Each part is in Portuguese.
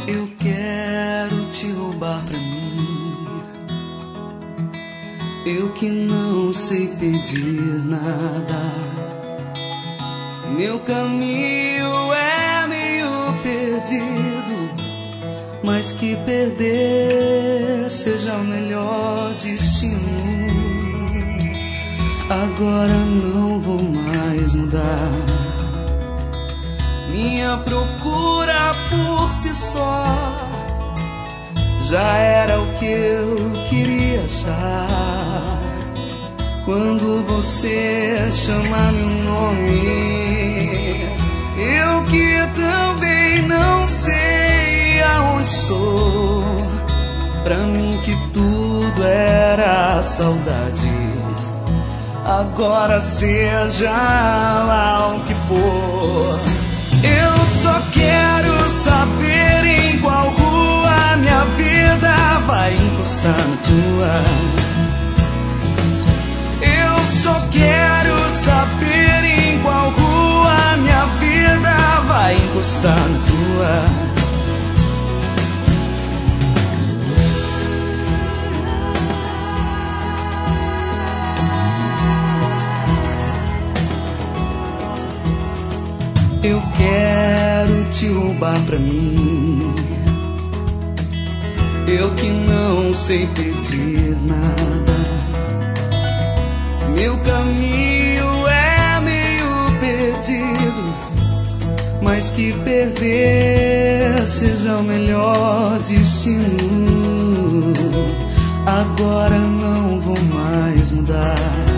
Eu quero te roubar pra mim, eu que não sei pedir nada. Meu caminho é meio perdido, mas que perder seja o melhor destino. Agora não vou mais mudar. Minha procura por si só já era o que eu queria achar. Quando você chama meu nome, eu que também não sei aonde estou. Pra mim que tudo era saudade, agora seja lá o que for. Eu só quero saber em qual rua minha vida vai encostar na tua. Eu só quero saber em qual rua minha vida vai encostar na tua. Eu quero te roubar pra mim, eu que não sei pedir nada. Meu caminho é meio perdido, mas que perder seja o melhor destino. Agora não vou mais mudar.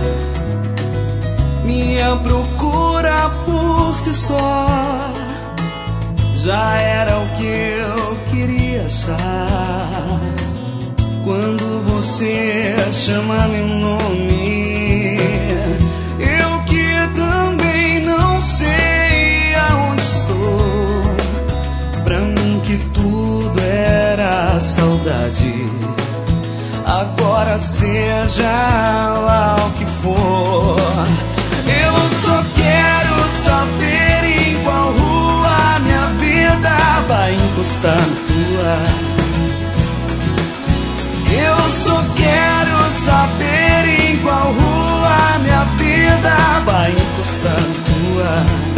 Minha procura por si só já era o que eu queria achar. Quando você chama meu nome, eu que também não sei aonde estou. Pra mim que tudo era saudade, agora seja lá o que for. Eu só quero saber em qual rua minha vida vai encostar na tua. Eu só quero saber em qual rua minha vida vai encostar na tua.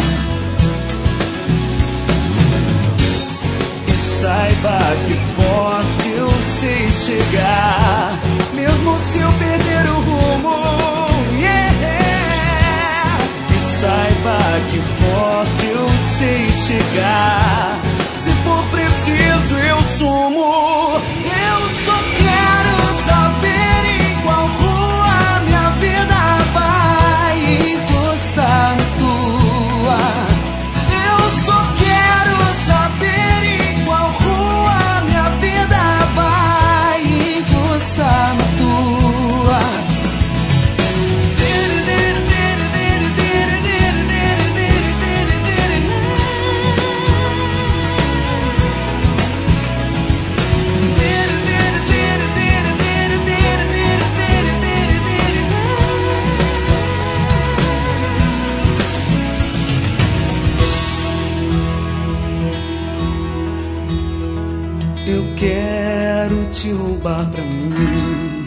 E saiba que forte eu sei chegar, mesmo se eu perder o rumo. Saiba que forte eu sei chegar, se for preciso eu sumo. Eu só quero saber em qual rua minha vida vai encostar na tua. Eu só quero saber em qual rua minha vida vai encostar na tua. Eu quero te roubar pra mim,